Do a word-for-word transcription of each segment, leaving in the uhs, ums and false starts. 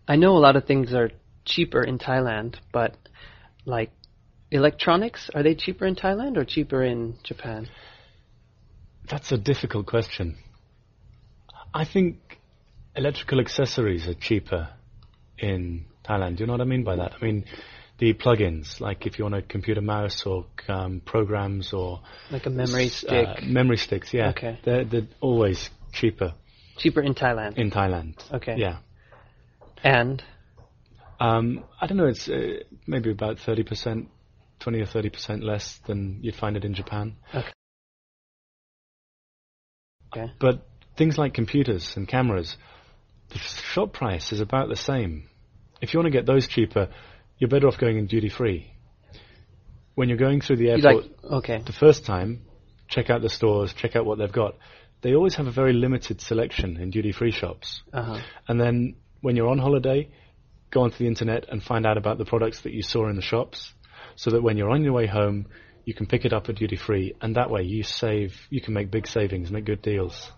I know a lot of things are cheaper in Thailand, but like electronics, are they cheaper in Thailand or cheaper in Japan? That's a difficult question. I think electrical accessories are cheaper in Thailand. Do you know what I mean by that? I mean, the plugins, like if you want a computer mouse or um, programs or... Like a memory stick. Uh, memory sticks, yeah. Okay. They're, they're always cheaper. Cheaper in Thailand? In Thailand. Okay. Yeah. And? Um, I don't know, it's uh, maybe about thirty percent, twenty or thirty percent less than you'd find it in Japan. Okay. Okay. But things like computers and cameras, the shop price is about the same. If you want to get those cheaper, you're better off going in duty-free. When you're going through the airport like, okay. the first time, check out the stores, check out what they've got. They always have a very limited selection in duty-free shops. Uh-huh. And then when you're on holiday, go onto the internet and find out about the products that you saw in the shops, so that when you're on your way home, you can pick it up at duty-free, and that way you save, you can make big savings, make good deals.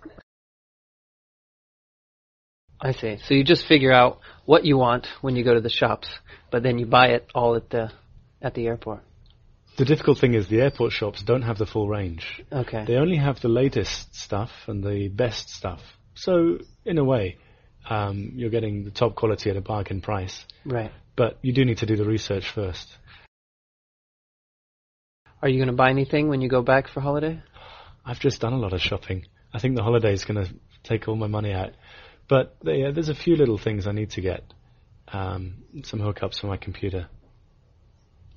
I see. So you just figure out what you want when you go to the shops, but then you buy it all at the at the airport. The difficult thing is the airport shops don't have the full range. Okay. They only have the latest stuff and the best stuff. So, in a way, um, you're getting the top quality at a bargain price. Right. But you do need to do the research first. Are you going to buy anything when you go back for holiday? I've just done a lot of shopping. I think the holiday is going to take all my money out. But yeah, there's a few little things I need to get. Um, some hookups for my computer.